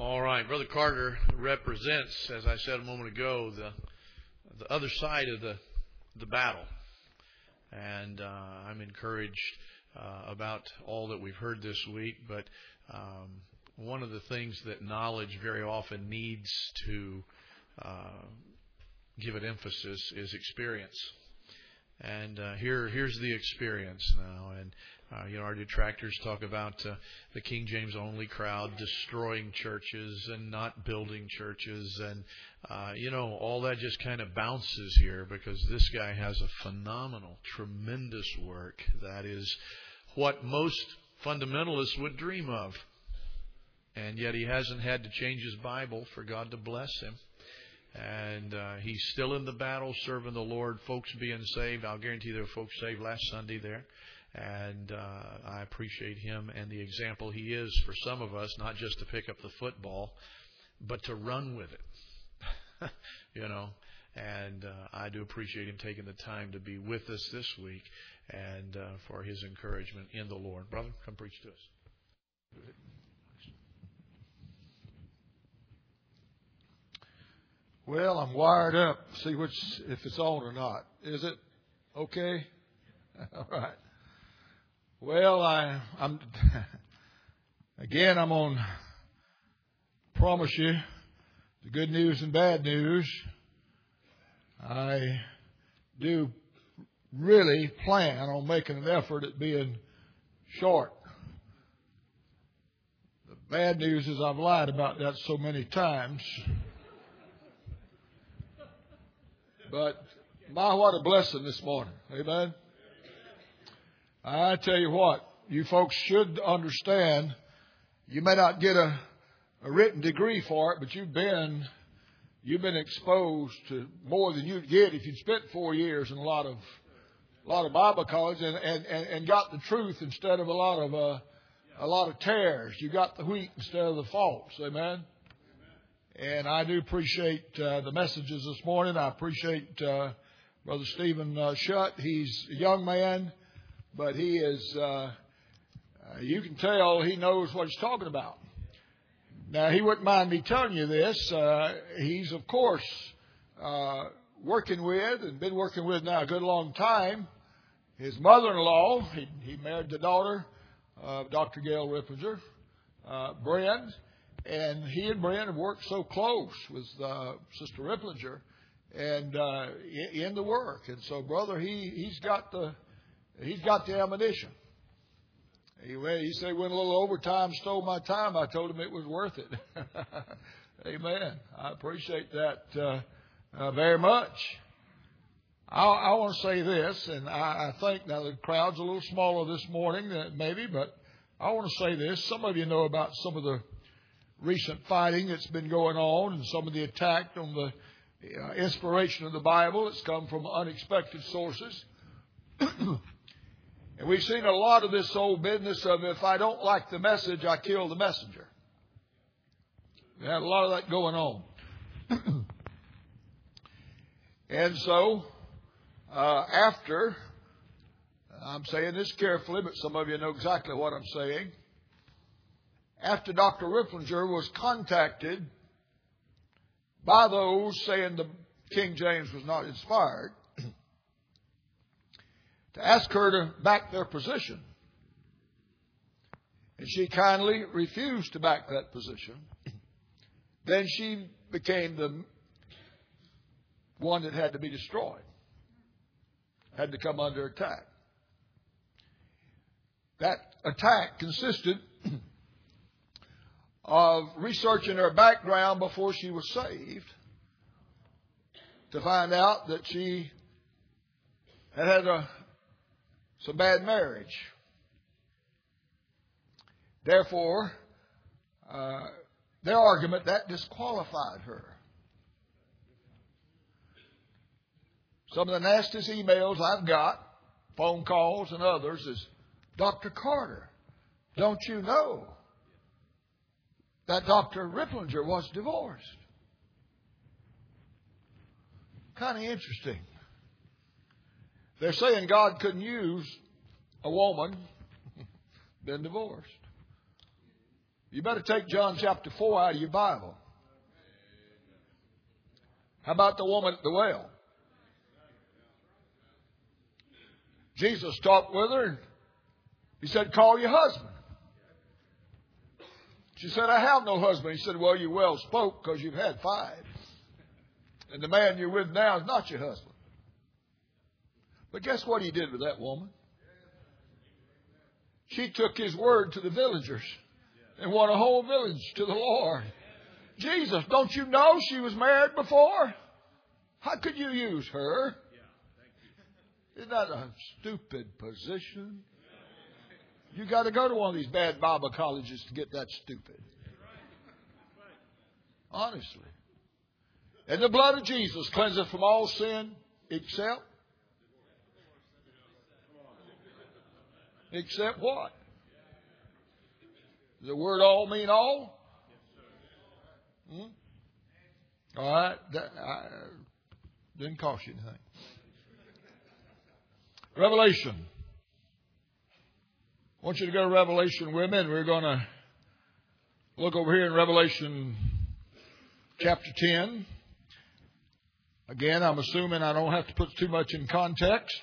All right, Brother Carter represents, as I said a moment ago, the other side of the battle, and I'm encouraged about all that we've heard this week. But one of the things that knowledge very often needs to give it emphasis is experience. And here's the experience now. And our detractors talk about the King James only crowd destroying churches and not building churches, and all that just kind of bounces here because this guy has a phenomenal, tremendous work that is what most fundamentalists would dream of, and yet he hasn't had to change his Bible for God to bless him. And he's still in the battle, serving the Lord, folks being saved. I'll guarantee there were folks saved last Sunday there. And I appreciate him and the example he is for some of us, not just to pick up the football, but to run with it. And I do appreciate him taking the time to be with us this week and for his encouragement in the Lord. Brother, come preach to us. Well, I'm wired up. See if it's on or not. Is it okay? All right. Well, I'm on. Promise you, the good news and bad news. I do really plan on making an effort at being short. The bad news is I've lied about that so many times. But my, what a blessing this morning. Amen. I tell you what, you folks should understand, you may not get a written degree for it, but you've been exposed to more than you'd get if you'd spent 4 years in a lot of Bible college and got the truth instead of a lot of tares. You got the wheat instead of the false. Amen. And I do appreciate the messages this morning. I appreciate Brother Stephen Shutt. He's a young man, but he is, you can tell he knows what he's talking about. Now, he wouldn't mind me telling you this. He's, of course, working with and been working with now a good long time his mother-in-law. He married the daughter of Dr. Gail Ripplinger, Brenda. And he and Brenda have worked so close with Sister Ripplinger and in the work. And so, brother, he's got the ammunition. He said, went a little overtime, stole my time. I told him it was worth it. Amen. I appreciate that very much. I want to say this, and I think now the crowd's a little smaller this morning, maybe, but I want to say this. Some of you know about some of the recent fighting that's been going on and some of the attack on the inspiration of the Bible that's come from unexpected sources. And we've seen a lot of this old business of if I don't like the message, I kill the messenger. We had a lot of that going on. And so, after, I'm saying this carefully, but some of you know exactly what I'm saying. After Dr. Ripplinger was contacted by those saying the King James was not inspired to ask her to back their position, and she kindly refused to back that position, then she became the one that had to be destroyed, had to come under attack. That attack consisted of researching her background before she was saved to find out that she had some bad marriage. Therefore, their argument, that disqualified her. Some of the nastiest emails I've got, phone calls and others, is, Dr. Carter, don't you know that Dr. Ripplinger was divorced? Kind of interesting. They're saying God couldn't use a woman been divorced. You better take John chapter 4 out of your Bible. How about the woman at the well? Jesus talked with her and he said, call your husband. She said, I have no husband. He said, well, you well spoke because you've had 5. And the man you're with now is not your husband. But guess what he did with that woman? She took his word to the villagers and won a whole village to the Lord. Jesus, don't you know she was married before? How could you use her? Isn't that a stupid position? You got to go to one of these bad Bible colleges to get that stupid. Honestly. And the blood of Jesus cleanseth from all sin except what? Does the word all mean all? All right. That didn't cost you anything. Revelation. I want you to go to Revelation with me, and we're going to look over here in Revelation chapter 10. Again, I'm assuming I don't have to put too much in context.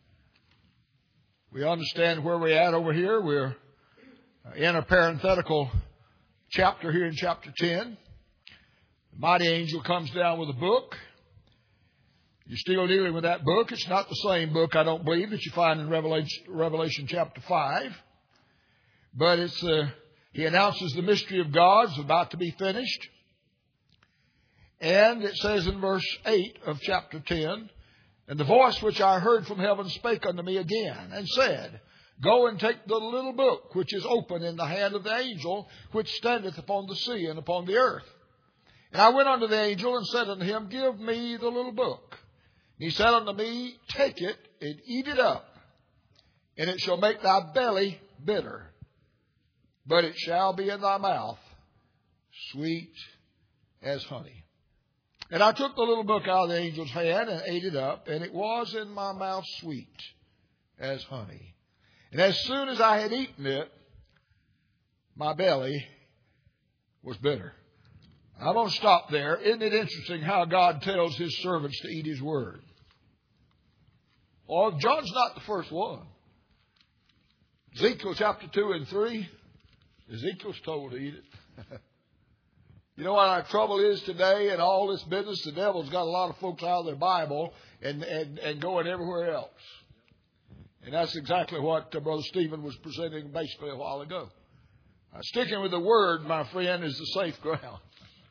We understand where we're at over here. We're in a parenthetical chapter here in chapter 10. The mighty angel comes down with a book. You're still dealing with that book. It's not the same book, I don't believe, that you find in Revelation chapter 5. But it's he announces the mystery of God is about to be finished. And it says in verse 8 of chapter 10, and the voice which I heard from heaven spake unto me again, and said, go and take the little book which is open in the hand of the angel which standeth upon the sea and upon the earth. And I went unto the angel and said unto him, give me the little book. And he said unto me, take it and eat it up, and it shall make thy belly bitter, but it shall be in thy mouth sweet as honey. And I took the little book out of the angel's hand and ate it up, and it was in my mouth sweet as honey. And as soon as I had eaten it, my belly was bitter. I'm going to stop there. Isn't it interesting how God tells His servants to eat His word? Well, John's not the first one. Ezekiel chapter 2 and 3, Ezekiel's told to eat it. You know what our trouble is today in all this business? The devil's got a lot of folks out of their Bible and going everywhere else. And that's exactly what Brother Stephen was presenting basically a while ago. Sticking with the Word, my friend, is the safe ground.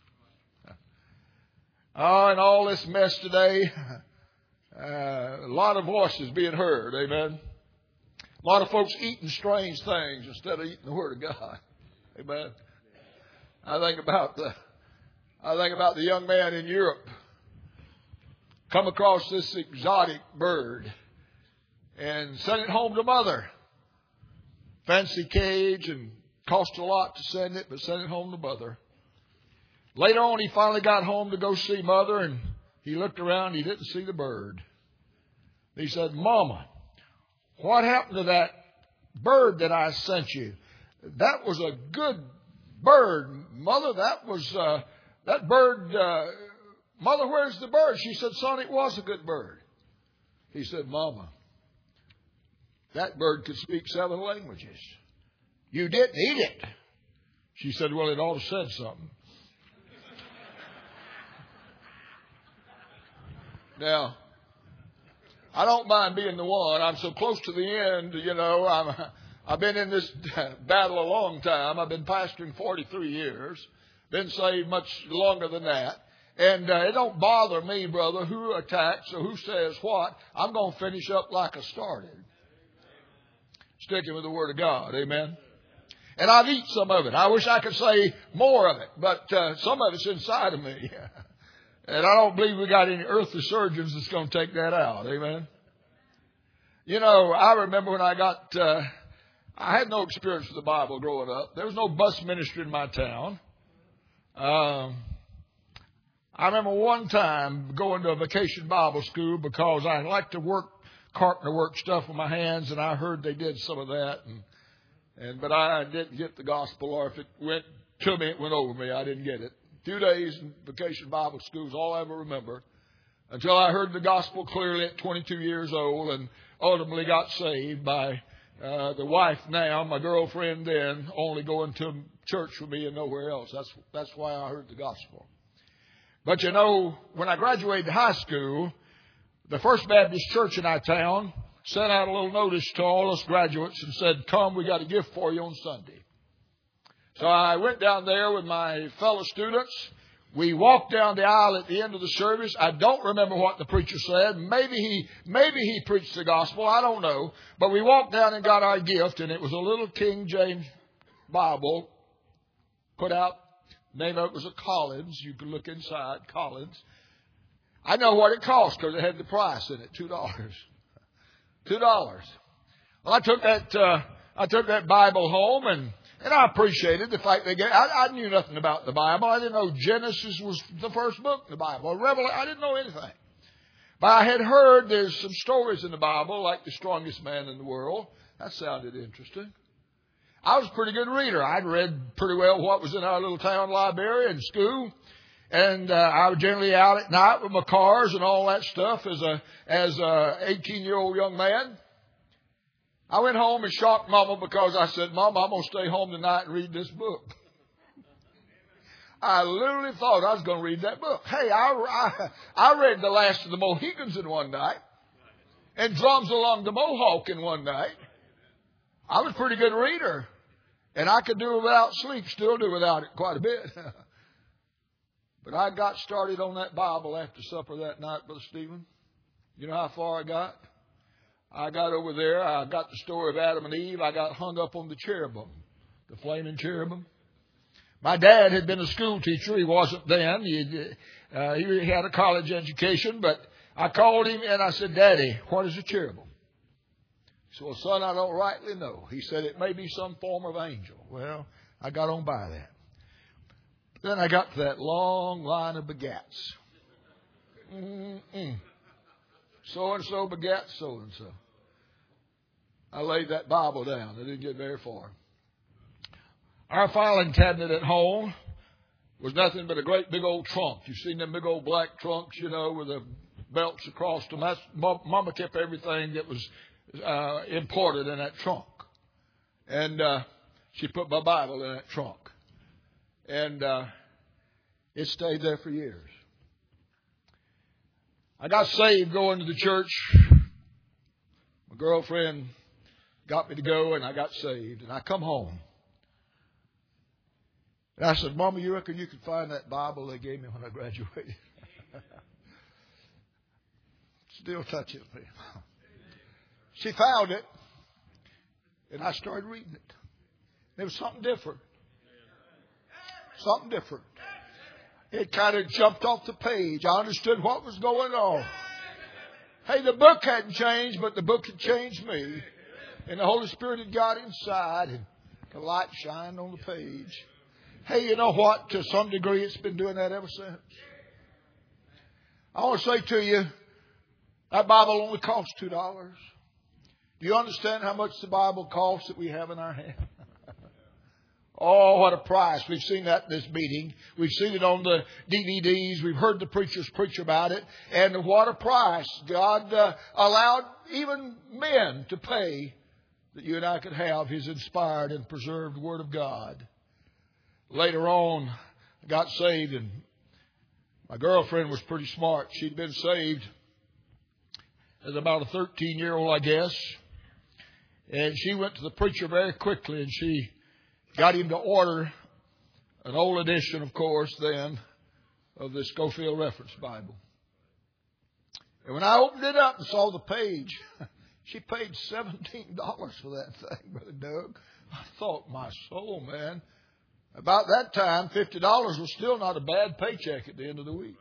And all this mess today, a lot of voices being heard, amen. A lot of folks eating strange things instead of eating the Word of God, amen. I think about the young man in Europe come across this exotic bird and sent it home to mother. Fancy cage and cost a lot to send it, but sent it home to mother. Later on, he finally got home to go see mother, and he looked around. He didn't see the bird. He said, Mama, what happened to that bird that I sent you? That was a good bird, Mother. That bird. Mother, where's the bird? She said, son, it was a good bird. He said, Mama, that bird could speak 7 languages. You didn't eat it. She said, well, it ought to have said something. Now, I don't mind being the one. I'm so close to the end, you know. I've been in this battle a long time. I've been pastoring 43 years. Been saved much longer than that. And it don't bother me, brother, who attacks or who says what. I'm going to finish up like I started. Sticking with the Word of God. Amen. And I've eaten some of it. I wish I could say more of it. But some of it's inside of me. And I don't believe we got any earthly surgeons that's going to take that out. Amen. You know, I remember when I had no experience with the Bible growing up. There was no bus ministry in my town. I remember one time going to a vacation Bible school because I like to work, carpenter work stuff with my hands, and I heard they did some of that. But I didn't get the gospel, or if it went to me, it went over me. I didn't get it. A few days in vacation Bible school is all I ever remember, until I heard the gospel clearly at 22 years old and ultimately got saved by the wife now, my girlfriend then, only going to church with me and nowhere else. That's why I heard the gospel. But you know, when I graduated high school, the First Baptist Church in our town sent out a little notice to all us graduates and said, "Come, we got a gift for you on Sunday." So I went down there with my fellow students. We walked down the aisle at the end of the service. I don't remember what the preacher said. Maybe he preached the gospel. I don't know. But we walked down and got our gift, and it was a little King James Bible put out. Name of it was a Collins. You could look inside, Collins. I know what it cost because it had the price in it, $2. $2. Well, I took that Bible home, and I appreciated the fact I knew nothing about the Bible. I didn't know Genesis was the first book in the Bible. I didn't know anything. But I had heard there's some stories in the Bible, like the strongest man in the world. That sounded interesting. I was a pretty good reader. I'd read pretty well what was in our little town library in school. And I was generally out at night with my cars and all that stuff as a 18-year-old young man. I went home and shocked Mama because I said, "Mama, I'm going to stay home tonight and read this book." I literally thought I was going to read that book. Hey, I read The Last of the Mohicans in one night and Drums Along the Mohawk in one night. I was a pretty good reader, and I could do without sleep, still do without it quite a bit. But I got started on that Bible after supper that night, Brother Stephen. You know how far I got? I got over there. I got the story of Adam and Eve. I got hung up on the cherubim, the flaming cherubim. My dad had been a school teacher. He wasn't then. He had a college education. But I called him and I said, "Daddy, what is a cherubim?" He said, "Well, son, I don't rightly know." He said, "It may be some form of angel." Well, I got on by that. Then I got to that long line of begats. So-and-so begat so-and-so. I laid that Bible down. I didn't get very far. Our filing cabinet at home was nothing but a great big old trunk. You've seen them big old black trunks, you know, with the belts across them. Mama kept everything that was imported in that trunk. And she put my Bible in that trunk. And it stayed there for years. I got saved going to the church. My girlfriend got me to go, and I got saved. And I come home. And I said, "Mama, you reckon you could find that Bible they gave me when I graduated?" Still touches me. She found it, and I started reading it. There was something different. Something different. It kind of jumped off the page. I understood what was going on. Hey, the book hadn't changed, but the book had changed me. And the Holy Spirit had got inside, and the light shined on the page. Hey, you know what? To some degree, it's been doing that ever since. I want to say to you, that Bible only costs $2. Do you understand how much the Bible costs that we have in our hand? Oh, what a price. We've seen that in this meeting. We've seen it on the DVDs. We've heard the preachers preach about it. And what a price. God allowed even men to pay that you and I could have His inspired and preserved Word of God. Later on, I got saved, and my girlfriend was pretty smart. She'd been saved as about a 13-year-old, I guess. And she went to the preacher very quickly, and she got him to order an old edition, of course, then, of the Scofield Reference Bible. And when I opened it up and saw the page, she paid $17 for that thing, Brother Doug. I thought, my soul, man. About that time, $50 was still not a bad paycheck at the end of the week.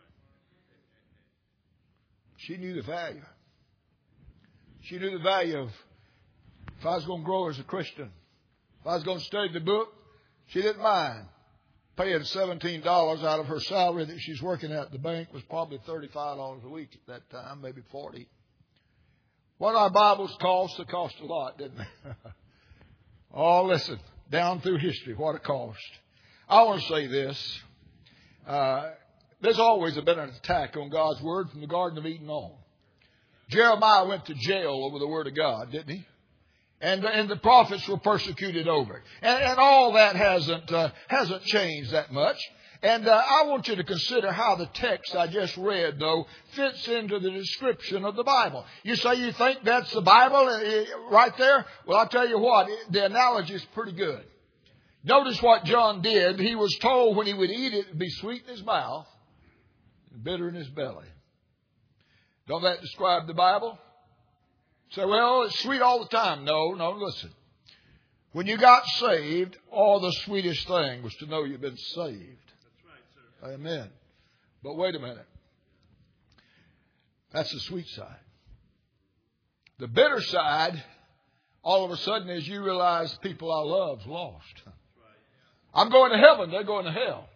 She knew the value. She knew the value of, if I was going to grow as a Christian, if I was going to study the book, she didn't mind paying $17 out of her salary that she's working at the bank. Was probably $35 a week at that time, maybe $40. What our Bibles cost, they cost a lot, didn't they? Oh, listen, down through history, what it cost. I want to say this. There's always been an attack on God's Word from the Garden of Eden on. Jeremiah went to jail over the Word of God, didn't he? And the prophets were persecuted over it. And all that hasn't changed that much. And I want you to consider how the text I just read, though, fits into the description of the Bible. You say you think that's the Bible right there? Well, I'll tell you what, the analogy is pretty good. Notice what John did. He was told when he would eat it, it would be sweet in his mouth and bitter in his belly. Don't that describe the Bible? Say, well, it's sweet all the time. No, listen. When you got saved, all the sweetest thing was to know you've been saved. That's right, sir. Amen. But wait a minute. That's the sweet side. The bitter side, all of a sudden, is you realize people I love's lost. I'm going to heaven. They're going to hell.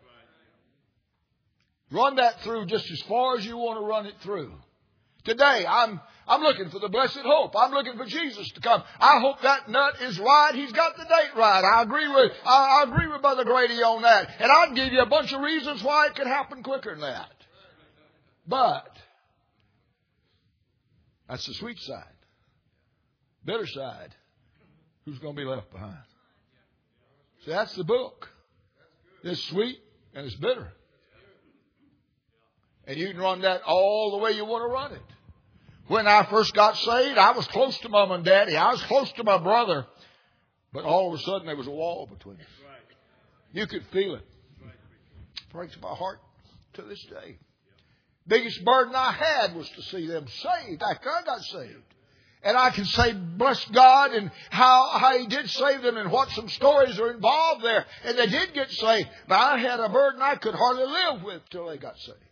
Run that through just as far as you want to run it through. Today, I'm looking for the blessed hope. I'm looking for Jesus to come. I hope that nut is right. He's got the date right. I agree with Brother Grady on that. And I'd give you a bunch of reasons why it could happen quicker than that. But that's the sweet side. Bitter side. Who's going to be left behind? See, that's the book. It's sweet and it's bitter. And you can run that all the way you want to run it. When I first got saved, I was close to Mom and Daddy. I was close to my brother. But all of a sudden, there was a wall between us. You could feel it. It breaks my heart to this day. Biggest burden I had was to see them saved after I got saved. And I can say, bless God, and how He did save them and what some stories are involved there. And they did get saved. But I had a burden I could hardly live with till they got saved.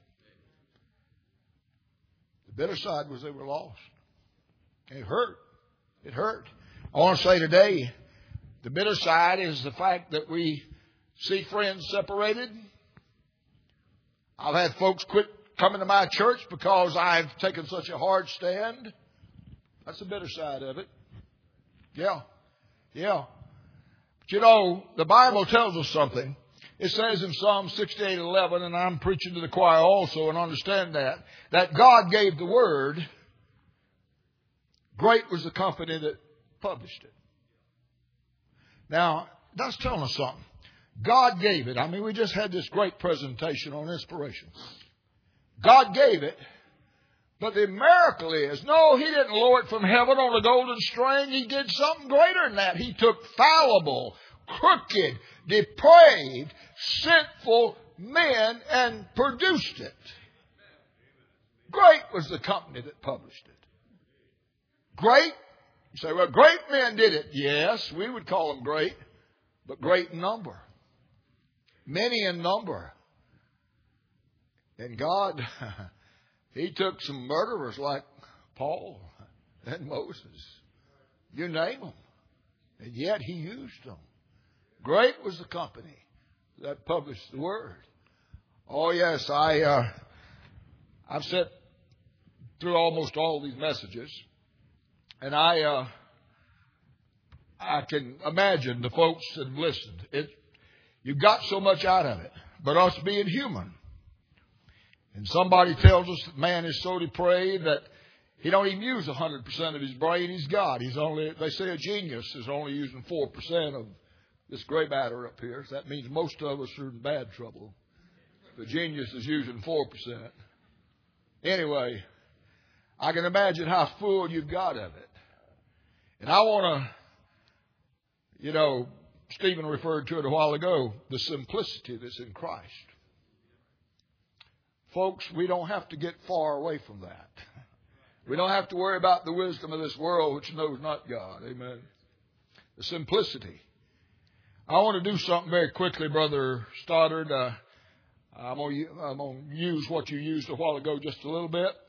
The bitter side was they were lost. It hurt. It hurt. I want to say today, the bitter side is the fact that we see friends separated. I've had folks quit coming to my church because I've taken such a hard stand. That's the bitter side of it. Yeah. But you know, the Bible tells us something. It says in Psalm 68:11, and I'm preaching to the choir also and understand that God gave the word. Great was the company that published it. Now, that's telling us something. God gave it. I mean, we just had this great presentation on inspiration. God gave it. But the miracle is, no, He didn't lower it from heaven on a golden string. He did something greater than that. He took fallible, crooked, depraved, sinful men and produced it. Great was the company that published it. Great? You say, well, great men did it. Yes, we would call them great, but great in number. Many in number. And God, He took some murderers like Paul and Moses. You name them. And yet He used them. Great was the company that published the word. Oh, yes, I've sat through almost all these messages. And I can imagine the folks that have listened. You got so much out of it. But us being human. And somebody tells us that man is so depraved that he don't even use 100% of his brain. He's God. They say a genius is only using 4% of this gray matter up here. So that means most of us are in bad trouble. The genius is using 4%. Anyway, I can imagine how full you've got of it. And I want to, Stephen referred to it a while ago, the simplicity that's in Christ. Folks, we don't have to get far away from that. We don't have to worry about the wisdom of this world which knows not God. Amen. The simplicity. I want to do something very quickly, Brother Stoddard. I'm going to use what you used a while ago just a little bit.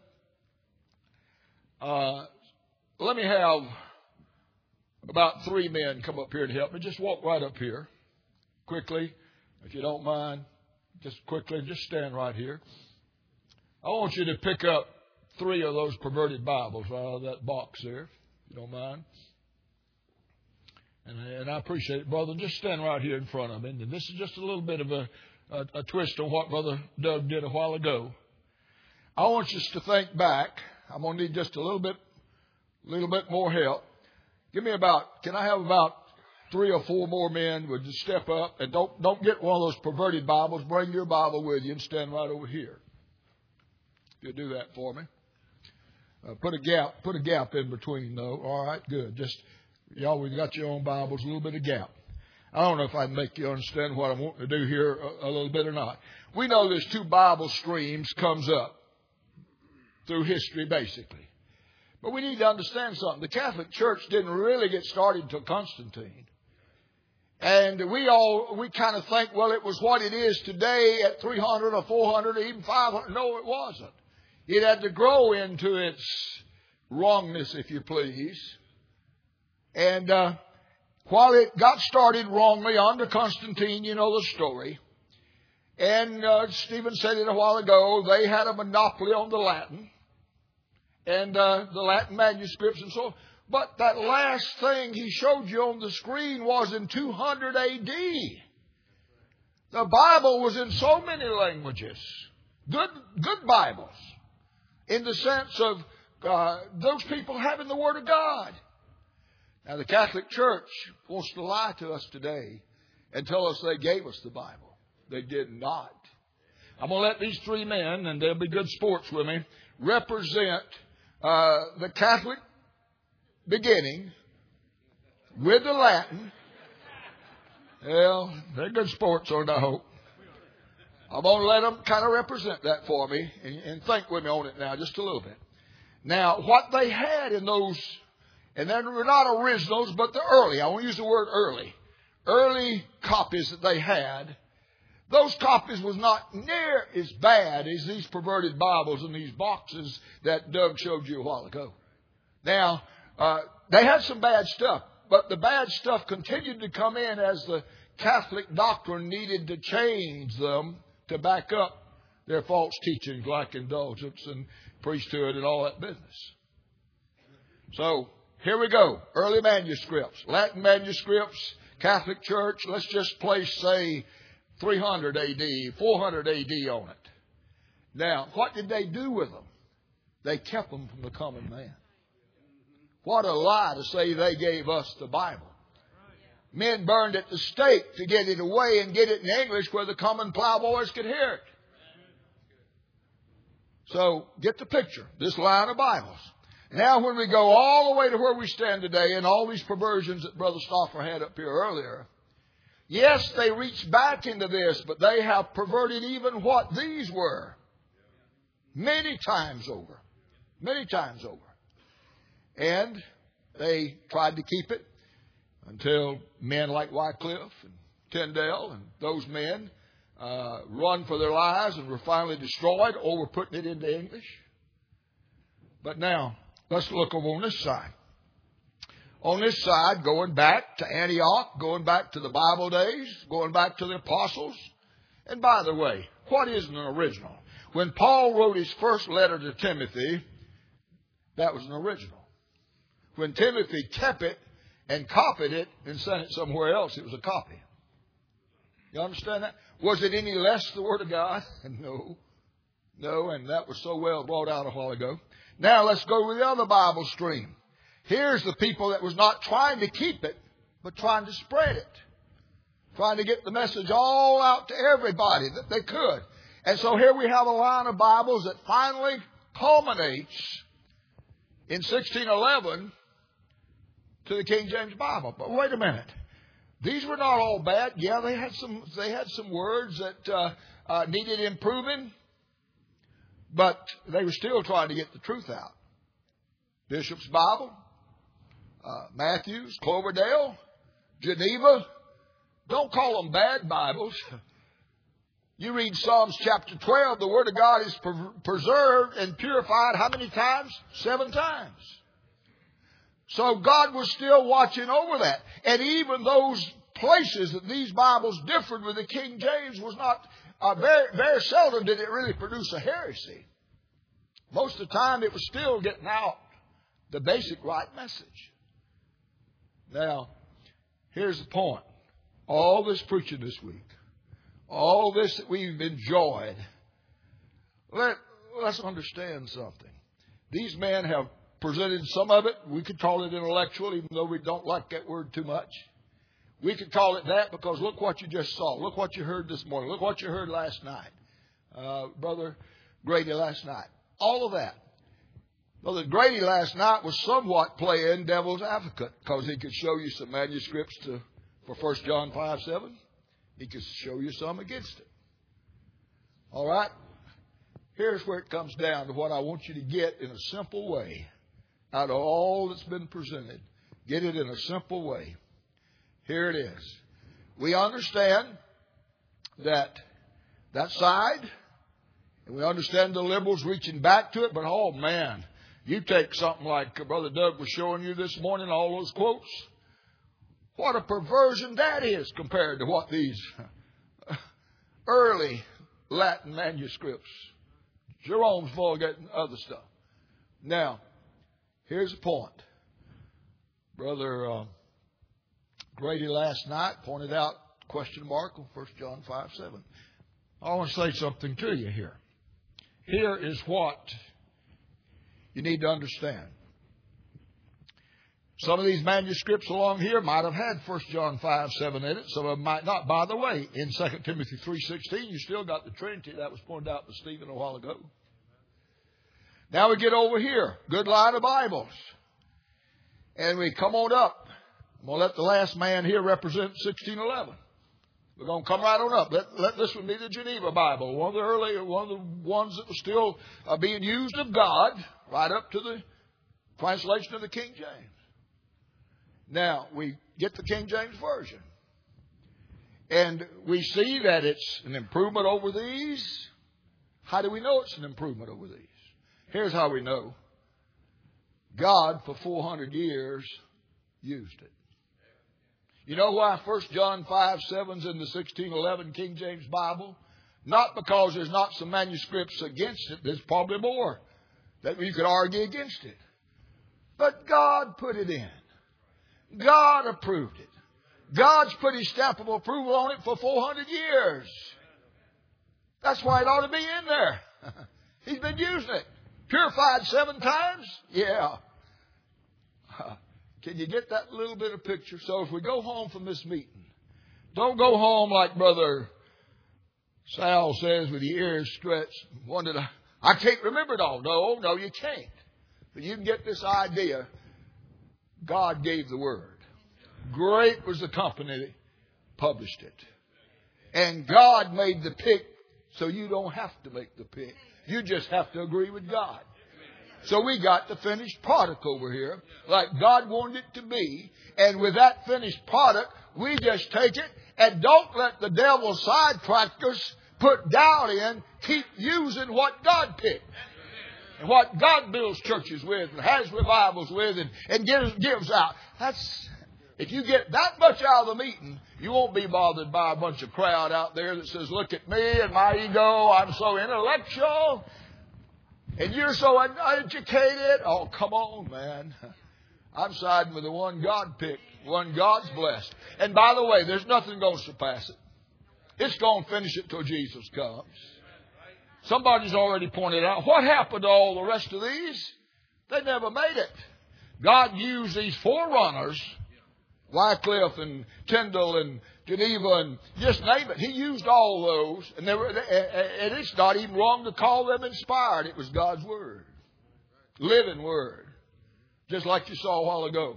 Let me have about 3 men come up here to help me. Just walk right up here quickly, if you don't mind. Just quickly, just stand right here. I want you to pick up 3 of those perverted Bibles out of that box there, if you don't mind. And I appreciate it, brother. Just stand right here in front of me. And this is just a little bit of a twist on what Brother Doug did a while ago. I want us to think back. I'm going to need just a little bit more help. Can I have about 3 or 4 more men would just step up, and don't get one of those perverted Bibles. Bring your Bible with you and stand right over here. You'll do that for me. Put a gap in between though. All right, good. Just y'all, we've got your own Bibles, a little bit of gap. I don't know if I can make you understand what I'm wanting to do here a little bit or not. We know there's 2 Bible streams comes up through history, basically. But we need to understand something. The Catholic Church didn't really get started until Constantine. And we kind of think, well, it was what it is today at 300 or 400 or even 500. No, it wasn't. It had to grow into its wrongness, if you please. And while it got started wrongly under Constantine, you know the story. And Stephen said it a while ago, they had a monopoly on the Latin and the Latin manuscripts and so on. But that last thing he showed you on the screen was in 200 A.D. The Bible was in so many languages, good Bibles, in the sense of those people having the Word of God. Now, the Catholic Church wants to lie to us today and tell us they gave us the Bible. They did not. I'm going to let these 3 men, and they'll be good sports with me, represent the Catholic beginning with the Latin. Well, they're good sports, aren't I hope? I'm going to let them kind of represent that for me and think with me on it now just a little bit. Now, what they had in those, and they were not originals, but the early, I want to use the word early copies that they had, those copies was not near as bad as these perverted Bibles in these boxes that Doug showed you a while ago. Now, they had some bad stuff, but the bad stuff continued to come in as the Catholic doctrine needed to change them to back up their false teachings like indulgence and priesthood and all that business. So, here we go. Early manuscripts, Latin manuscripts, Catholic Church. Let's just place, say, 300 A.D., 400 A.D. on it. Now, what did they do with them? They kept them from the common man. What a lie to say they gave us the Bible. Men burned at the stake to get it away and get it in English where the common plowboys could hear it. So, get the picture. This line of Bibles. Now, when we go all the way to where we stand today and all these perversions that Brother Stauffer had up here earlier, yes, they reached back into this, but they have perverted even what these were. Many times over. Many times over. And they tried to keep it until men like Wycliffe and Tyndale and those men run for their lives and were finally destroyed or were putting it into English. But now, let's look over on this side. On this side, going back to Antioch, going back to the Bible days, going back to the apostles. And by the way, what is an original? When Paul wrote his first letter to Timothy, that was an original. When Timothy kept it and copied it and sent it somewhere else, it was a copy. You understand that? Was it any less the Word of God? No. No, and that was so well brought out a while ago. Now let's go with the other Bible stream. Here's the people that was not trying to keep it, but trying to spread it. Trying to get the message all out to everybody that they could. And so here we have a line of Bibles that finally culminates in 1611 to the King James Bible. But wait a minute. These were not all bad. Yeah, they had some words that needed improving. But they were still trying to get the truth out. Bishop's Bible, Matthews, Cloverdale, Geneva. Don't call them bad Bibles. You read Psalms chapter 12, the Word of God is preserved and purified how many times? 7 times. So God was still watching over that. And even those places that these Bibles differed with the King James was not, very seldom did it really produce a heresy. Most of the time it was still getting out the basic right message. Now, Here's the point. All this preaching this week, all this that we've enjoyed, let's understand something. These men have presented some of it. We could call it intellectual, even though we don't like that word too much. We could call it that because look what you just saw. Look what you heard this morning. Look what you heard last night. Brother Grady last night. All of that. Brother Grady last night was somewhat playing devil's advocate because he could show you some manuscripts for 1 John 5:7. He could show you some against it. All right? Here's where it comes down to what I want you to get in a simple way. Out of all that's been presented, get it in a simple way. Here it is. We understand that side, and we understand the liberals reaching back to it, but oh man, you take something like Brother Doug was showing you this morning, all those quotes. What a perversion that is compared to what these early Latin manuscripts, Jerome's Vulgate and other stuff. Now, here's the point. Brother Grady last night pointed out question mark on 1 John 5:7. I want to say something to you here. Here is what you need to understand. Some of these manuscripts along here might have had 1 John 5:7 in it. Some of them might not. By the way, in 2 Timothy 3:16, you still got the Trinity. That was pointed out by Stephen a while ago. Now we get over here. Good line of Bibles. And we come on up. I'm going to let the last man here represent 1611. We're going to come right on up. Let this one be the Geneva Bible, one of the ones that was still being used of God, right up to the translation of the King James. Now, we get the King James Version. And we see that it's an improvement over these. How do we know it's an improvement over these? Here's how we know. God, for 400 years, used it. You know why 1 John 5:7's in the 1611 King James Bible? Not because there's not some manuscripts against it. There's probably more that you could argue against it. But God put it in. God approved it. God's put His stamp of approval on it for 400 years. That's why it ought to be in there. He's been using it. Purified 7 times? Yeah. Can you get that little bit of picture? So if we go home from this meeting, don't go home like Brother Sal says with your ears stretched. I can't remember it all. No, you can't. But you can get this idea. God gave the Word. Great was the company that published it. And God made the pick so you don't have to make the pick. You just have to agree with God. So we got the finished product over here, like God wanted it to be. And with that finished product, we just take it and don't let the devil sidetrack us, put doubt in, keep using what God picked. And what God builds churches with and has revivals with and gives out. If you get that much out of the meeting, you won't be bothered by a bunch of crowd out there that says, look at me and my ego. I'm so intellectual. And you're so uneducated. Oh, come on, man. I'm siding with the one God picked, one God's blessed. And by the way, there's nothing going to surpass it. It's going to finish it till Jesus comes. Somebody's already pointed out, what happened to all the rest of these? They never made it. God used these forerunners, Wycliffe and Tyndale and Geneva and just name it. He used all those. And it's not even wrong to call them inspired. It was God's Word. Living Word. Just like you saw a while ago.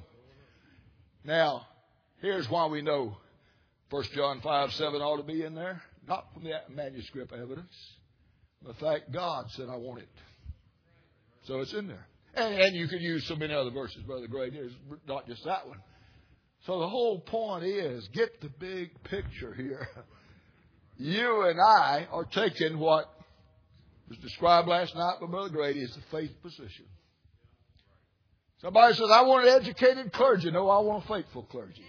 Now, here's why we know 1 John 5:7 ought to be in there. Not from the manuscript evidence. But thank God said I want it. So it's in there. And you could use so many other verses, Brother Grady. It's not just that one. So the whole point is, get the big picture here. You and I are taking what was described last night by Brother Grady as the faith position. Somebody says, I want an educated clergy. No, I want a faithful clergy.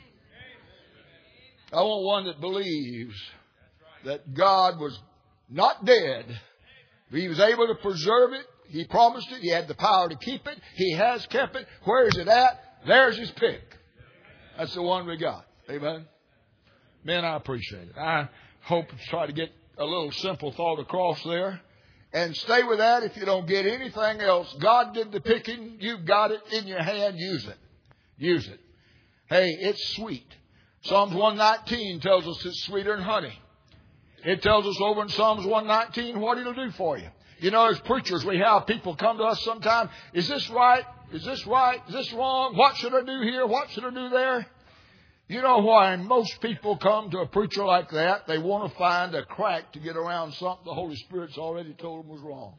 I want one that believes that God was not dead. He was able to preserve it. He promised it. He had the power to keep it. He has kept it. Where is it at? There's His pick. That's the one we got. Amen. Men, I appreciate it. I hope to try to get a little simple thought across there. And stay with that. If you don't get anything else, God did the picking. You've got it in your hand. Use it. Use it. Hey, it's sweet. Psalms 119 tells us it's sweeter than honey. It tells us over in Psalms 119 what it'll do for you. You know, as preachers, we have people come to us sometimes. Is this right? Is this right? Is this wrong? What should I do here? What should I do there? You know why most people come to a preacher like that? They want to find a crack to get around something the Holy Spirit's already told them was wrong.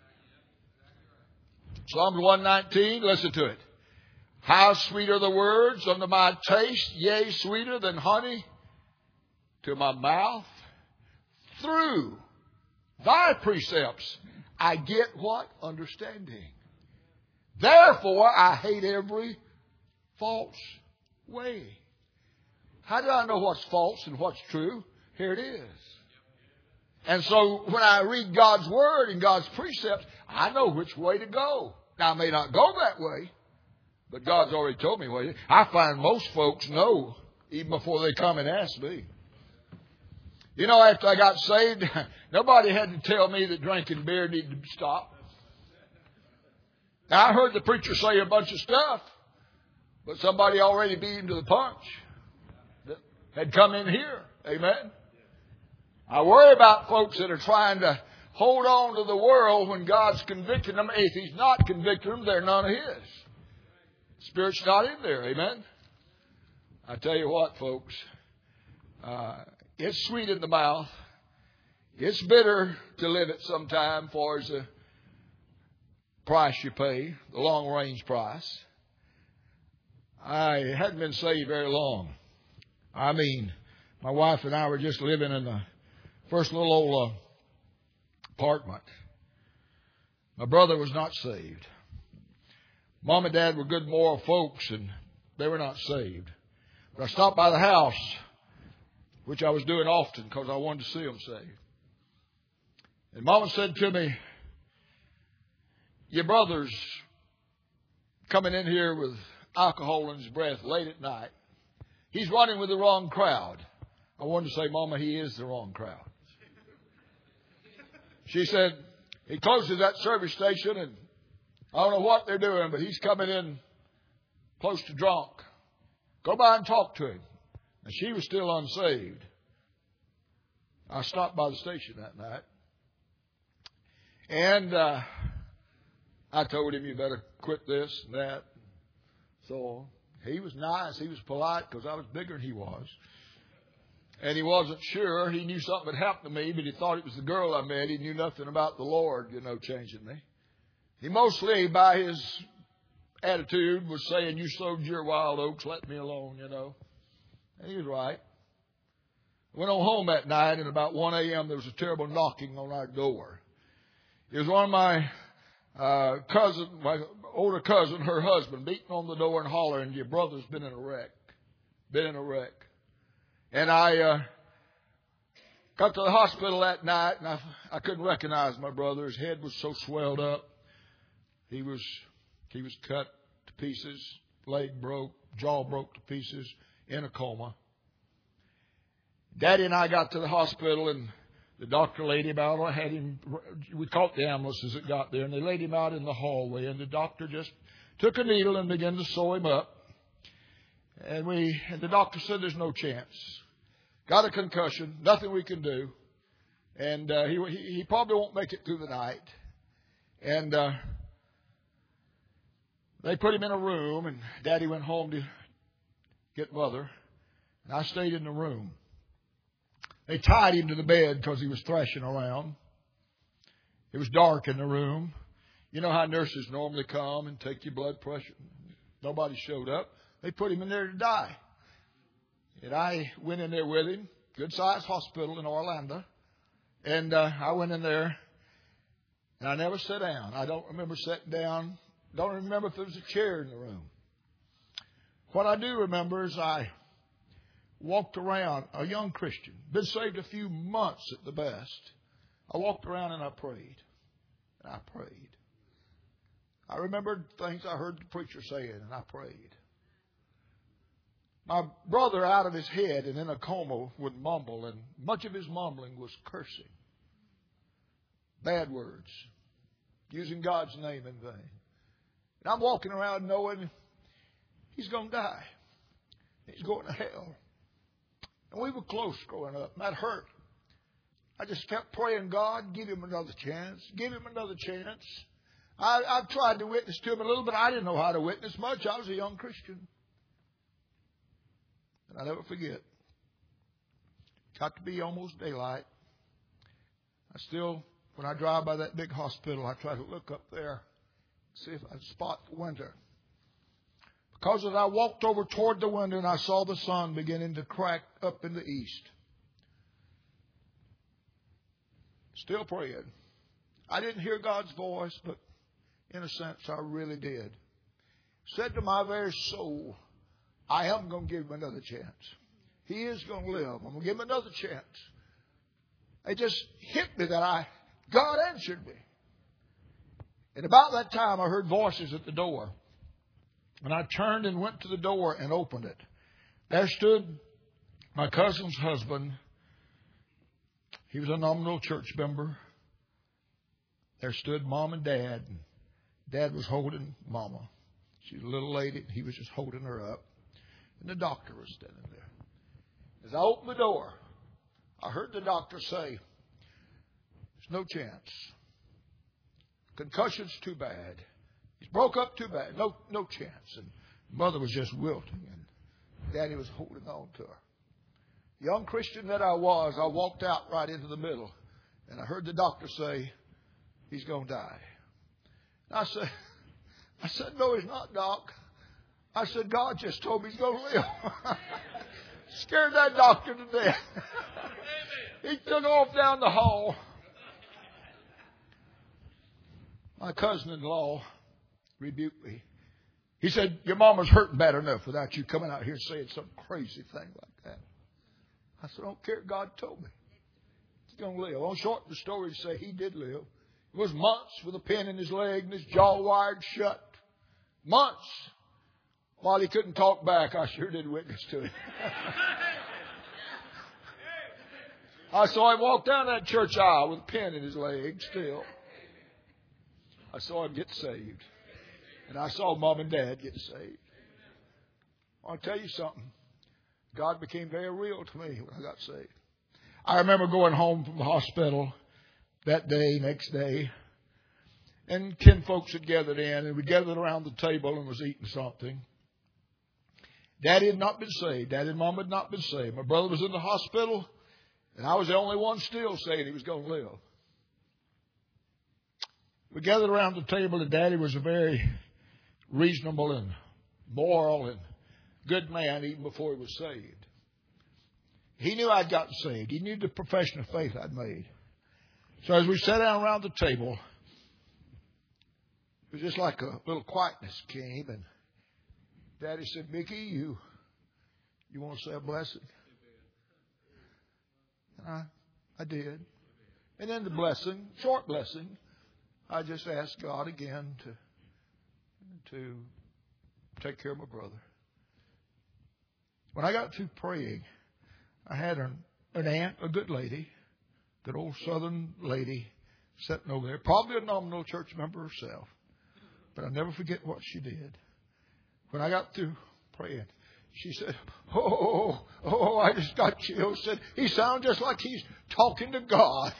Psalms 119, listen to it. How sweet are the words unto my taste, yea, sweeter than honey to my mouth. Through thy precepts I get what? Understanding. Therefore I hate every false way. How do I know what's false and what's true? Here it is. And so when I read God's Word and God's precepts, I know which way to go. Now, I may not go that way, but God's already told me what. I find most folks know even before they come and ask me. You know, after I got saved, nobody had to tell me that drinking beer needed to stop. Now, I heard the preacher say a bunch of stuff, but somebody already beat him to the punch that had come in here. Amen. I worry about folks that are trying to hold on to the world when God's convicting them. If He's not convicting them, they're none of His. Spirit's not in there. Amen. I tell you what, folks. It's sweet in the mouth. It's bitter to live it sometime for as the price you pay, the long range price. I hadn't been saved very long. I mean, my wife and I were just living in the first little old apartment. My brother was not saved. Mom and Dad were good moral folks, and they were not saved. But I stopped by the house, which I was doing often because I wanted to see them saved. And Mama said to me, your brother's coming in here with alcohol in his breath late at night. He's running with the wrong crowd. I wanted to say, Mama, he is the wrong crowd. She said, he closes that service station and I don't know what they're doing, but he's coming in close to drunk. Go by and talk to him. And she was still unsaved. I stopped by the station that night. And I told him, you better quit this and that. So he was nice. He was polite because I was bigger than he was. And he wasn't sure. He knew something had happened to me, but he thought it was the girl I met. He knew nothing about the Lord, changing me. He mostly, by his attitude, was saying, you sowed your wild oats, let me alone, And he was right. I went on home that night, and about 1 a.m. there was a terrible knocking on our door. It was one of my my older cousin, her husband, beating on the door and hollering, your brother's been in a wreck. Been in a wreck. And I got to the hospital that night, and I couldn't recognize my brother. His head was so swelled up. He was cut to pieces, leg broke, jaw broke to pieces, in a coma. Daddy and I got to the hospital, and the doctor laid him out. I had him. We caught the ambulances that got there, and they laid him out in the hallway. And the doctor just took a needle and began to sew him up. And the doctor said, "There's no chance. Got a concussion. Nothing we can do, and he probably won't make it through the night." And they put him in a room, and Daddy went home to get Mother, and I stayed in the room. They tied him to the bed because he was thrashing around. It was dark in the room. You know how nurses normally come and take your blood pressure? Nobody showed up. They put him in there to die. And I went in there with him, good-sized hospital in Orlando. And I went in there, and I never sat down. I don't remember sitting down. Don't remember if there was a chair in the room. What I do remember is I walked around, a young Christian, been saved a few months at the best. I walked around and I prayed. And I prayed. I remembered things I heard the preacher saying, and I prayed. My brother, out of his head and in a coma, would mumble, and much of his mumbling was cursing. Bad words. Using God's name in vain. And I'm walking around knowing he's going to die. He's going to hell. And we were close growing up, and that hurt. I just kept praying, God, give him another chance. Give him another chance. I've tried to witness to him a little bit. I didn't know how to witness much. I was a young Christian. And I'll never forget. Got to be almost daylight. I still, when I drive by that big hospital, I try to look up there, see if I spot the window. Because as I walked over toward the window and I saw the sun beginning to crack up in the east. Still praying. I didn't hear God's voice, but in a sense I really did. Said to my very soul, I am going to give him another chance. He is going to live. I'm going to give him another chance. It just hit me that God answered me. And about that time I heard voices at the door. And I turned and went to the door and opened it. There stood my cousin's husband. He was a nominal church member. There stood Mom and Dad. And Dad was holding Mama. She's a little lady. He was just holding her up. And the doctor was standing there. As I opened the door, I heard the doctor say, there's no chance. Concussion's too bad. He's broke up too bad. No chance. And Mother was just wilting. And Daddy was holding on to her. Young Christian that I was, I walked out right into the middle. And I heard the doctor say, he's going to die. And I said, no, he's not, Doc. I said, God just told me he's going to live. Scared that doctor to death. He took off down the hall. My cousin-in-law rebuked me. He said, your mama's hurting bad enough without you coming out here saying some crazy thing like that. I said, I don't care. God told me. He's going to live. I'll shorten the story to say he did live. It was months with a pin in his leg and his jaw wired shut. Months. While he couldn't talk back, I sure did witness to him. I saw him walk down that church aisle with a pin in his leg still. I saw him get saved. And I saw Mom and Dad get saved. I'll tell you something. God became very real to me when I got saved. I remember going home from the hospital that day, next day. And 10 folks had gathered in. And we gathered around the table and was eating something. Daddy had not been saved. Daddy and Mom had not been saved. My brother was in the hospital. And I was the only one still saying he was going to live. We gathered around the table, and Daddy was a very reasonable and moral and good man even before he was saved. He knew I'd gotten saved. He knew the profession of faith I'd made. So as we sat down around the table, it was just like a little quietness came, and Daddy said, Mickey, you want to say a blessing? And I did. And then the blessing, short blessing, I just asked God again to take care of my brother. When I got through praying, I had an aunt, a good lady, good old southern lady, sitting over there, probably a nominal church member herself. But I'll never forget what she did. When I got through praying, she said, oh, I just got chills. Said, he sounds just like he's talking to God.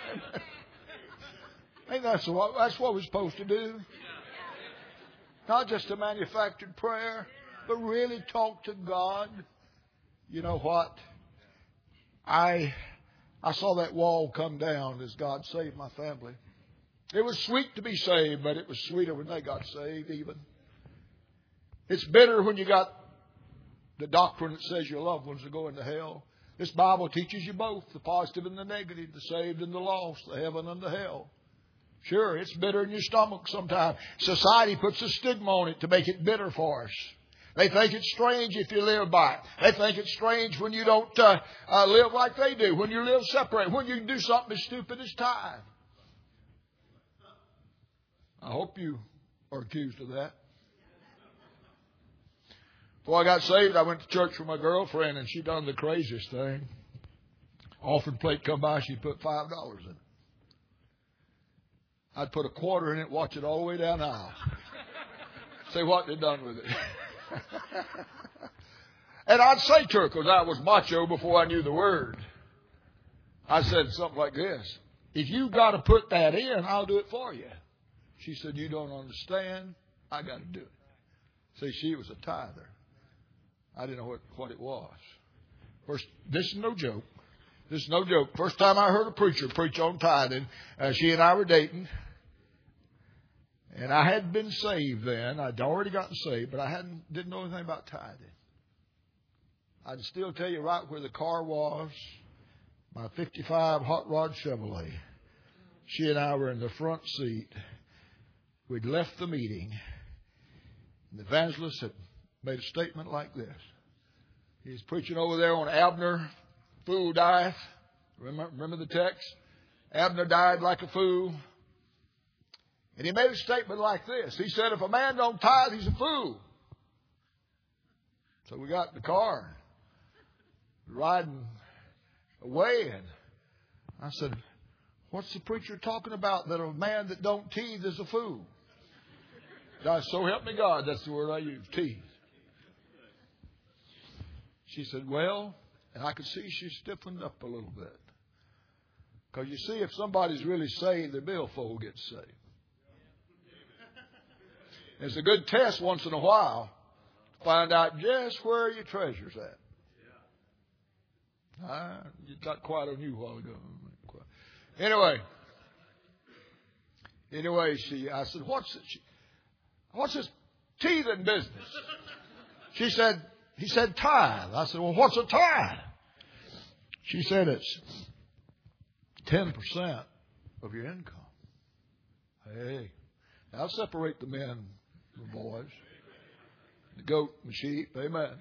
I think that's what we're supposed to do. Not just a manufactured prayer, but really talk to God. You know what? I saw that wall come down as God saved my family. It was sweet to be saved, but it was sweeter when they got saved even. It's bitter when you got the doctrine that says your loved ones are going to hell. This Bible teaches you both, the positive and the negative, the saved and the lost, the heaven and the hell. Sure, it's bitter in your stomach sometimes. Society puts a stigma on it to make it bitter for us. They think it's strange if you live by it. They think it's strange when you don't live like they do, when you live separate, when you do something as stupid as tithe. I hope you are accused of that. Before I got saved, I went to church with my girlfriend, and she done the craziest thing. Offering plate come by, she put $5 in it. I'd put a quarter in it, watch it all the way down the aisle. Say what they done with it. And I'd say to her, because I was macho before I knew the word, I said something like this: if you got to put that in, I'll do it for you. She said, you don't understand. I got to do it. See, she was a tither. I didn't know what it was. First, this is no joke. This is no joke. First time I heard a preacher preach on tithing, she and I were dating. And I hadn't been saved then. I'd already gotten saved, but I didn't know anything about tithing. I'd still tell you right where the car was, my 55 Hot Rod Chevrolet. She and I were in the front seat. We'd left the meeting. And the evangelist had made a statement like this. He's preaching over there on Abner, fool dieth. Remember the text? Abner died like a fool. And he made a statement like this. He said, if a man don't tithe, he's a fool. So we got in the car, riding away, and I said, what's the preacher talking about, that a man that don't tithe is a fool? God, so help me God, that's the word I use, tithe. She said, well, and I could see she stiffened up a little bit. Because you see, if somebody's really saved, their billfold gets saved. It's a good test once in a while to find out just where your treasure's at. You got quiet on you a while ago. Anyway, I said, what's this teething business? He said, tithe. I said, well, what's a tithe? She said, it's 10% of your income. Hey, I'll separate the men from the boys, the goat and the sheep. Amen.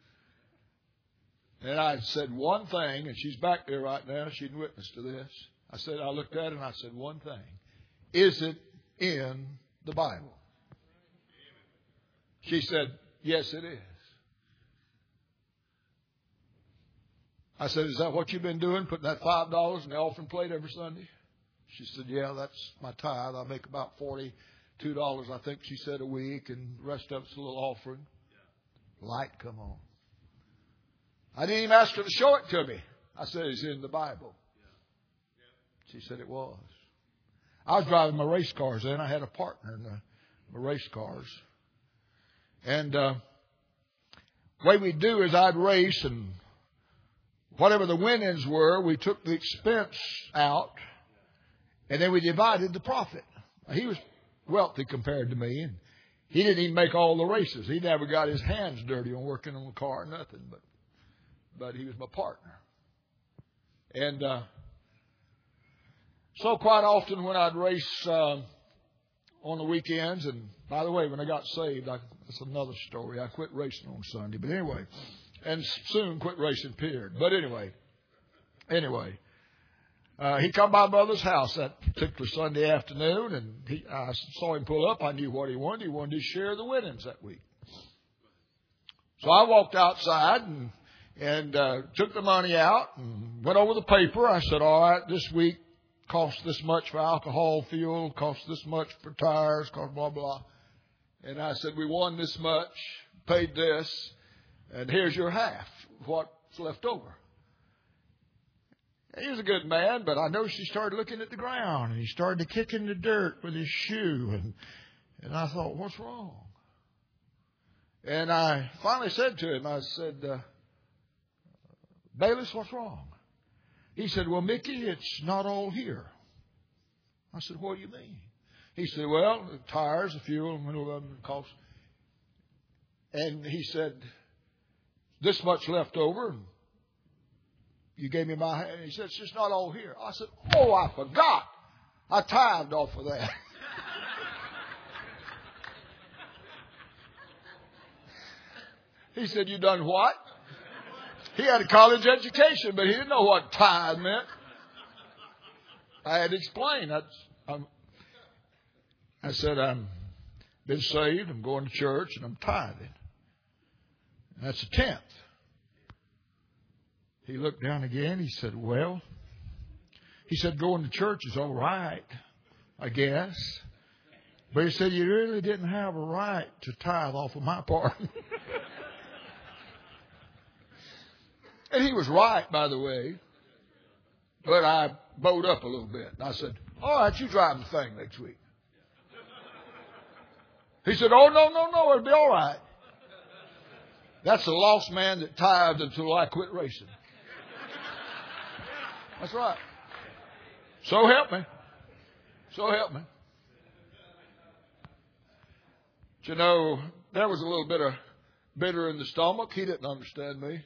And I said one thing, and she's back there right now. She'd witness to this. I looked at it and I said one thing. Is it in the Bible? She said, yes, it is. I said, is that what you've been doing, putting that $5 in the offering plate every Sunday? She said, yeah, that's my tithe. I make about $42, I think she said, a week, and the rest of it's a little offering. Light come on. I didn't even ask her to show it to me. I said, it's in the Bible. She said it was. I was driving my race cars then. I had a partner in my race cars. And the way we'd do is I'd race, and whatever the winnings were, we took the expense out, and then we divided the profit. He was wealthy compared to me, and he didn't even make all the races. He never got his hands dirty on working on the car or nothing, but he was my partner. And so quite often when I'd race on the weekends, and by the way, when I got saved, that's another story. I quit racing on Sunday, but anyway, and soon quit racing, period. But anyway, he come by Brother's house that particular Sunday afternoon, and I saw him pull up. I knew what he wanted. He wanted to share the winnings that week. So I walked outside and took the money out and went over the paper. I said, all right, this week cost this much for alcohol, fuel, cost this much for tires, cost blah, blah. And I said, we won this much, paid this, and here's your half, what's left over. He was a good man, but I noticed he started looking at the ground, and he started to kick in the dirt with his shoe, and I thought, what's wrong? And I finally said to him, I said, Bayless, what's wrong? He said, well, Mickey, it's not all here. I said, what do you mean? He said, well, the tires, the fuel, and all of them cost. And he said, this much left over. And you gave me my hand. He said, it's just not all here. I said, oh, I forgot. I tithed off of that. He said, you done what? He had a college education, but he didn't know what tithe meant. I had to explain. I said, I'm been saved, I'm going to church, and I'm tithing. That's the 10th. He looked down again. He said, well, he said, going to church is all right, I guess. But he said, you really didn't have a right to tithe off of my part. And he was right, by the way. But I bowed up a little bit. And I said, all right, you drive the thing next week. He said, oh, no, it'll be all right. That's the lost man that tithed until I quit racing. That's right. So help me. So help me. But you know, there was a little bit of bitter in the stomach. He didn't understand me.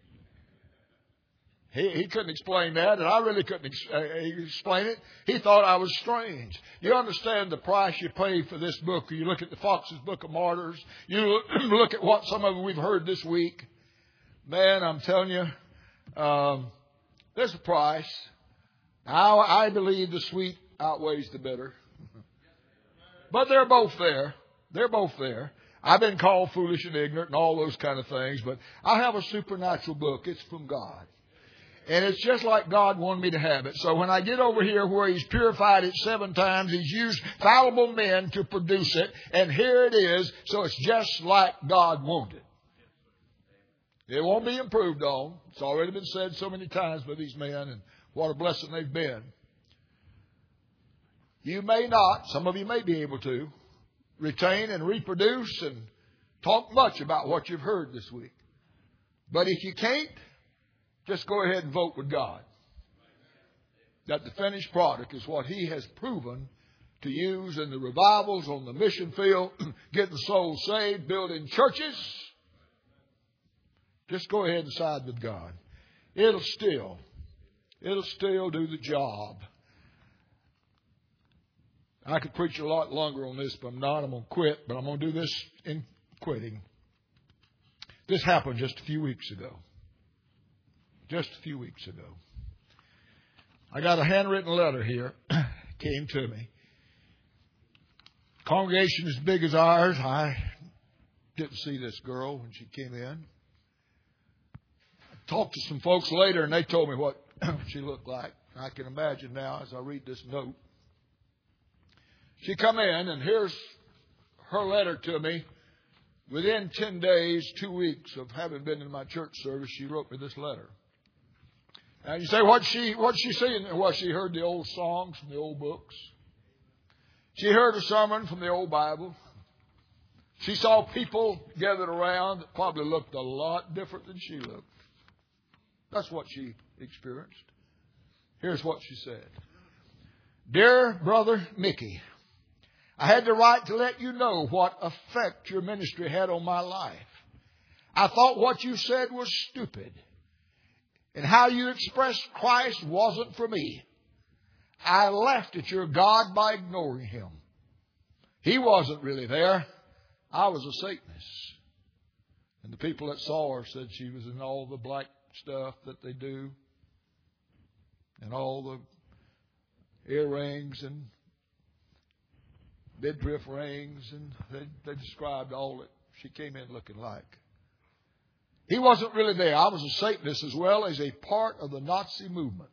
He couldn't explain that, and I really couldn't explain it. He thought I was strange. You understand the price you pay for this book. You look at the Fox's Book of Martyrs. You look at what some of it we've heard this week. Man, I'm telling you, there's a price. Now, I believe the sweet outweighs the bitter. But they're both there. They're both there. I've been called foolish and ignorant and all those kind of things, but I have a supernatural book. It's from God. And it's just like God wanted me to have it. So when I get over here where He's purified it 7 times, He's used fallible men to produce it. And here it is. So it's just like God wanted. It won't be improved on. It's already been said so many times by these men, and what a blessing they've been. You may not, some of you may be able to, retain and reproduce and talk much about what you've heard this week. But if you can't, just go ahead and vote with God. That the finished product is what He has proven to use in the revivals on the mission field, getting souls saved, building churches. Just go ahead and side with God. It'll still do the job. I could preach a lot longer on this, but I'm not. I'm going to quit, but I'm going to do this in quitting. This happened just a few weeks ago. Just a few weeks ago. I got a handwritten letter here. Came to me. Congregation as big as ours. I didn't see this girl when she came in. I talked to some folks later, and they told me what she looked like. I can imagine now as I read this note. She come in, and here's her letter to me. Within 10 days, 2 weeks of having been in my church service, she wrote me this letter. And you say, what's she saying? Well, she heard the old songs from the old books. She heard a sermon from the old Bible. She saw people gathered around that probably looked a lot different than she looked. That's what she experienced. Here's what she said. Dear Brother Mickey, I had to write to let you know what effect your ministry had on my life. I thought what you said was stupid. And how you expressed Christ wasn't for me. I laughed at your God by ignoring Him. He wasn't really there. I was a Satanist. And the people that saw her said she was in all the black stuff that they do. And all the earrings and midriff rings. And they described all that she came in looking like. He wasn't really there. I was a Satanist as well as a part of the Nazi movement.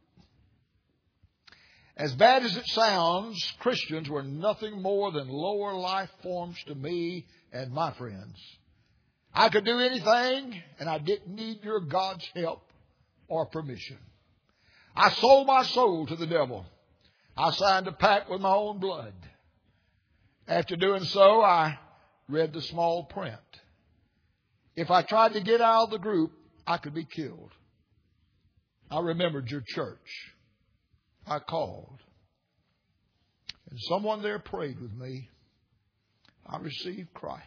As bad as it sounds, Christians were nothing more than lower life forms to me and my friends. I could do anything, and I didn't need your God's help or permission. I sold my soul to the devil. I signed a pact with my own blood. After doing so, I read the small print. If I tried to get out of the group, I could be killed. I remembered your church. I called. And someone there prayed with me. I received Christ.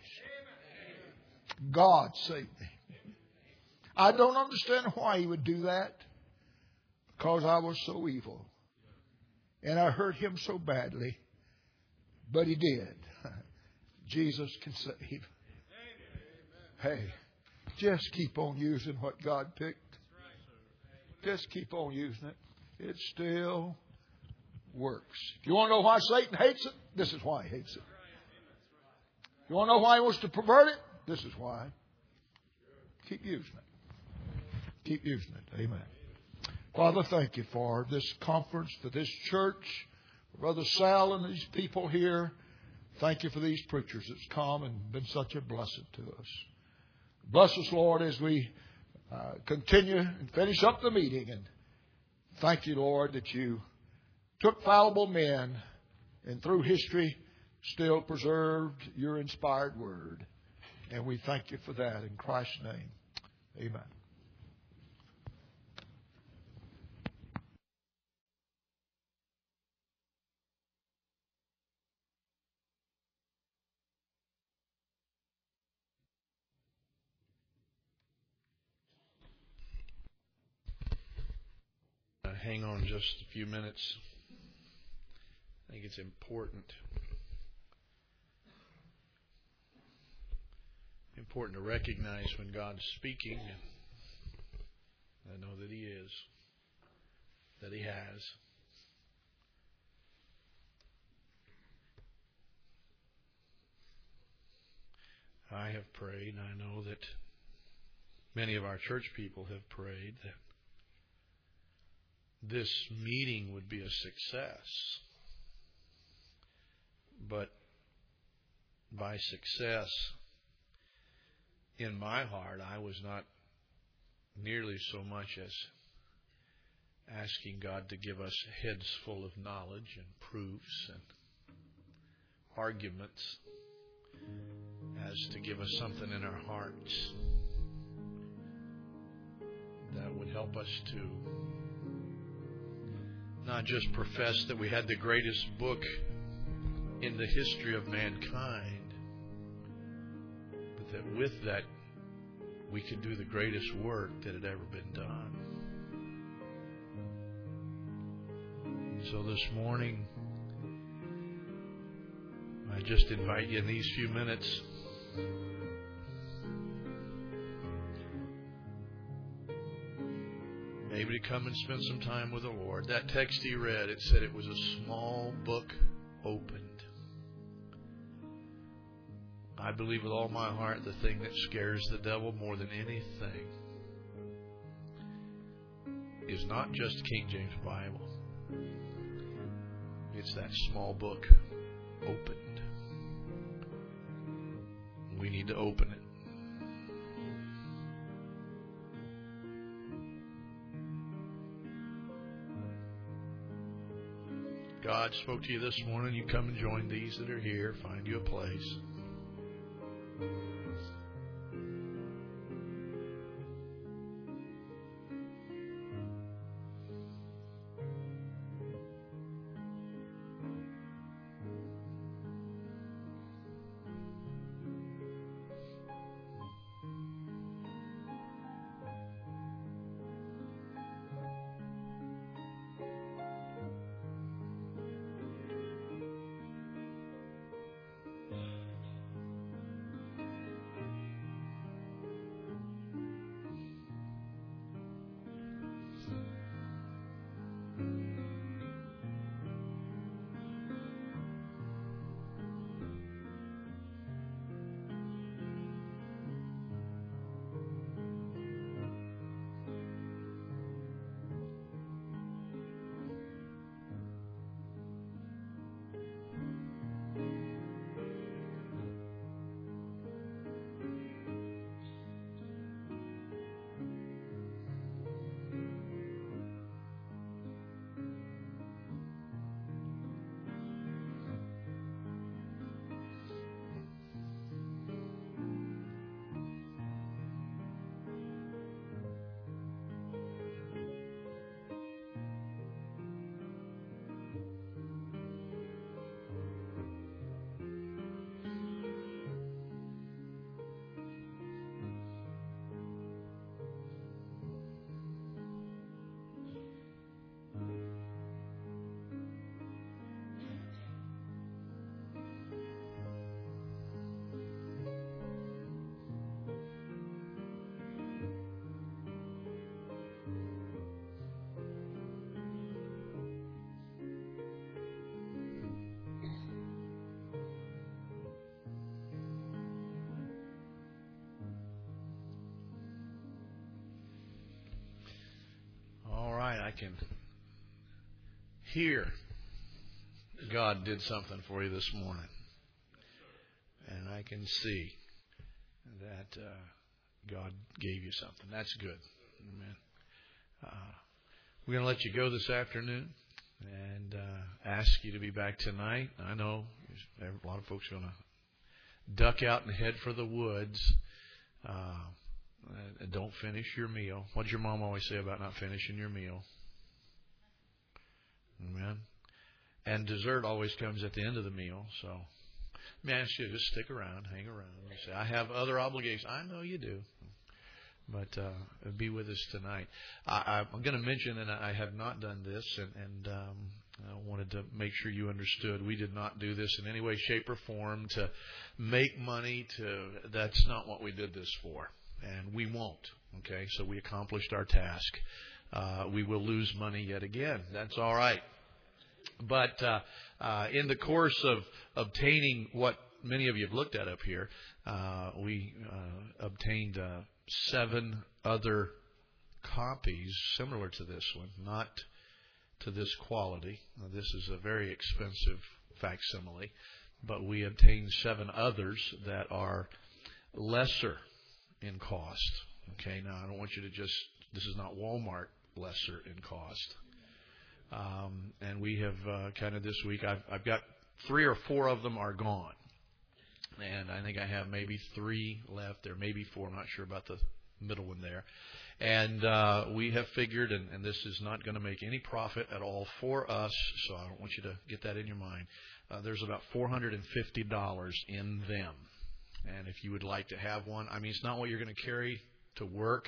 God saved me. I don't understand why He would do that. Because I was so evil. And I hurt Him so badly. But He did. Jesus can save. Hey, just keep on using what God picked. Just keep on using it. It still works. If you want to know why Satan hates it, this is why he hates it. If you want to know why he wants to pervert it, this is why. Keep using it. Keep using it. Amen. Father, thank you for this conference, for this church, Brother Sal and these people here. Thank you for these preachers that's come and been such a blessing to us. Bless us, Lord, as we continue and finish up the meeting. And thank you, Lord, that you took fallible men and through history still preserved your inspired word. And we thank you for that in Christ's name. Amen. Hang on just a few minutes. I think it's important to recognize when God's speaking. I know that He is, that He has. I have prayed, and I know that many of our church people have prayed that this meeting would be a success. But by success, in my heart, I was not nearly so much as asking God to give us heads full of knowledge and proofs and arguments as to give us something in our hearts that would help us to not just profess that we had the greatest book in the history of mankind, but that with that we could do the greatest work that had ever been done. So this morning, I just invite you in these few minutes maybe to come and spend some time with the Lord. That text he read, it said it was a small book opened. I believe with all my heart the thing that scares the devil more than anything is not just King James Bible. It's that small book opened. We need to open it. God spoke to you this morning. You come and join these that are here. Find you a place. can hear God did something for you this morning. And I can see that God gave you something. That's good. Amen. We're going to let you go this afternoon and ask you to be back tonight. I know a lot of folks are going to duck out and head for the woods. Don't finish your meal. What did your mom always say about not finishing your meal? Amen. And dessert always comes at the end of the meal. So let me ask you to just stick around, hang around. You say, I have other obligations. I know you do. But be with us tonight. I'm going to mention, and I have not done this, and I wanted to make sure you understood. We did not do this in any way, shape, or form to make money. That's not what we did this for, and we won't. Okay, so we accomplished our task. We will lose money yet again. That's all right. But in the course of obtaining what many of you have looked at up here, we obtained 7 other copies similar to this one, not to this quality. Now, this is a very expensive facsimile, but we obtained 7 others that are lesser in cost. Okay, now I don't want you to this is not Walmart lesser in cost. And we have kind of this week, I've got 3 or 4 of them are gone. And I think I have maybe 3 left. There may be 4. I'm not sure about the middle one there. And we have figured, and this is not going to make any profit at all for us, so I don't want you to get that in your mind. There's about $450 in them. And if you would like to have one, I mean, it's not what you're going to carry to work.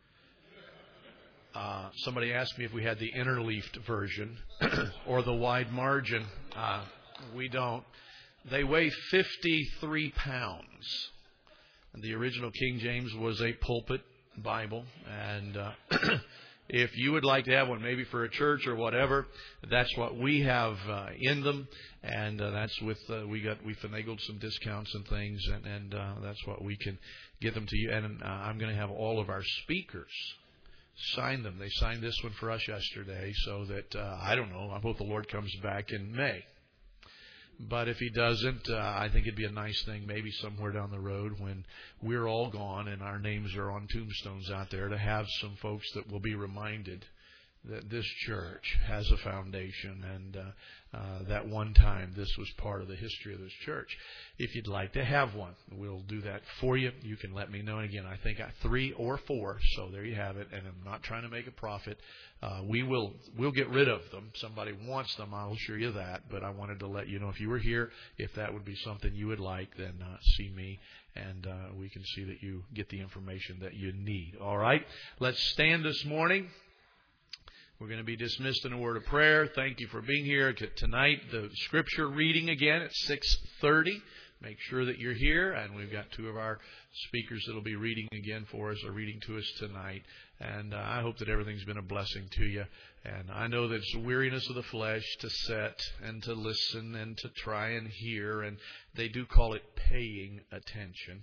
Somebody asked me if we had the interleafed version or the wide margin. We don't. They weigh 53 pounds. And the original King James was a pulpit Bible. And if you would like to have one, maybe for a church or whatever, that's what we have in them. And that's with we finagled some discounts and things, and that's what we can get them to you. And I'm going to have all of our speakers sign them. They signed this one for us yesterday, so that I don't know. I hope the Lord comes back in May. But if He doesn't, I think it'd be a nice thing maybe somewhere down the road when we're all gone and our names are on tombstones out there to have some folks that will be reminded that this church has a foundation, and that one time this was part of the history of this church. If you'd like to have one, we'll do that for you. You can let me know. And again, I think 3 or 4, so there you have it. And I'm not trying to make a profit. We'll get rid of them. Somebody wants them, I'll assure you that. But I wanted to let you know, if you were here, if that would be something you would like, then see me, and we can see that you get the information that you need. All right? Let's stand this morning. We're going to be dismissed in a word of prayer. Thank you for being here tonight. The scripture reading again at 6:30. Make sure that you're here. And we've got 2 of our speakers that will be reading again for us, or reading to us tonight. And I hope that everything's been a blessing to you. And I know that it's the weariness of the flesh to sit and to listen and to try and hear. And they do call it paying attention.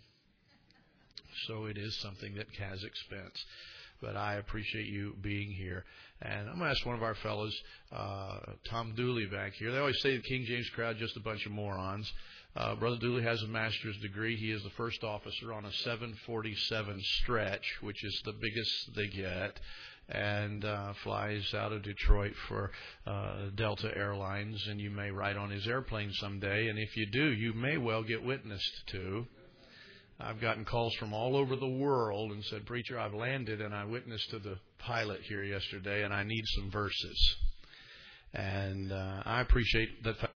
So it is something that has expense. But I appreciate you being here. And I'm going to ask one of our fellows, Tom Dooley back here. They always say the King James crowd just a bunch of morons. Brother Dooley has a master's degree. He is the first officer on a 747 stretch, which is the biggest they get, and flies out of Detroit for Delta Airlines. And you may ride on his airplane someday. And if you do, you may well get witnessed to. I've gotten calls from all over the world and said, "Preacher, I've landed and I witnessed to the pilot here yesterday and I need some verses." And I appreciate that.